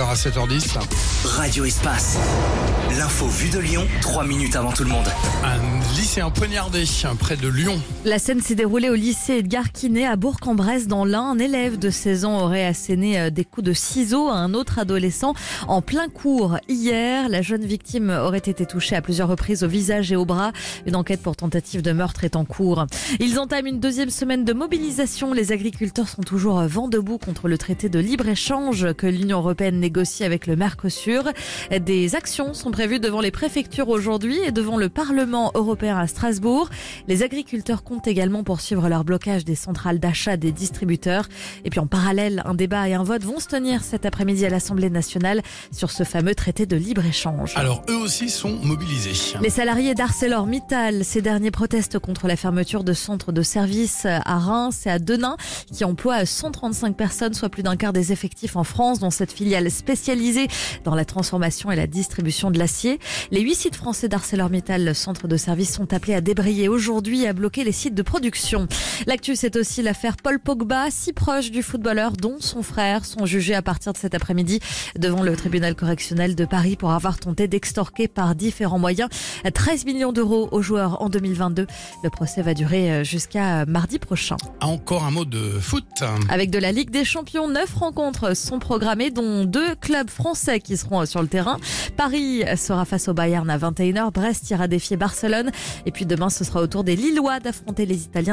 à 7h10. Radio Espace. L'info vue de Lyon, 3 minutes avant tout le monde. Un lycéen poignardé près de Lyon. La scène s'est déroulée au lycée Edgar Quinet à Bourg-en-Bresse dans l'Ain. Un élève de 16 ans aurait asséné des coups de ciseaux à un autre adolescent en plein cours. Hier, la jeune victime aurait été touchée à plusieurs reprises au visage et au bras. Une enquête pour tentative de meurtre est en cours. Ils entament une deuxième semaine de mobilisation. Les agriculteurs sont toujours vent debout contre le traité de libre-échange que l'Union européenne négocie avec le Mercosur. Des actions sont prévues devant les préfectures aujourd'hui et devant le Parlement européen à Strasbourg. Les agriculteurs comptent également poursuivre leur blocage des centrales d'achat des distributeurs. Et puis en parallèle, un débat et un vote vont se tenir cet après-midi à l'Assemblée nationale sur ce fameux traité de libre-échange. Alors eux aussi sont mobilisés. Les salariés d'ArcelorMittal, ces derniers protestent contre la fermeture de centres de services à Reims et à Denain qui emploient 135 personnes, soit plus d'un quart des effectifs en France, dont cette filiale spécialisée dans la transformation et la distribution de l'acier. Les 8 sites français d'ArcelorMittal, centres de services, sont appelés à débrayer aujourd'hui et à bloquer les sites de production. L'actu, c'est aussi l'affaire Paul Pogba. 6 proches du footballeur, dont son frère, sont jugés à partir de cet après-midi devant le tribunal correctionnel de Paris pour avoir tenté d'extorquer par différents moyens 13 millions d'euros aux joueurs en 2022. Le procès va durer jusqu'à mardi prochain. Encore un mot de foot. Avec de la Ligue des Champions, 9 rencontres sont programmées, dont 2 clubs français qui seront sur le terrain. Paris sera face au Bayern à 21h. Brest ira défier Barcelone. Et puis demain, ce sera au tour des Lillois d'affronter les Italiens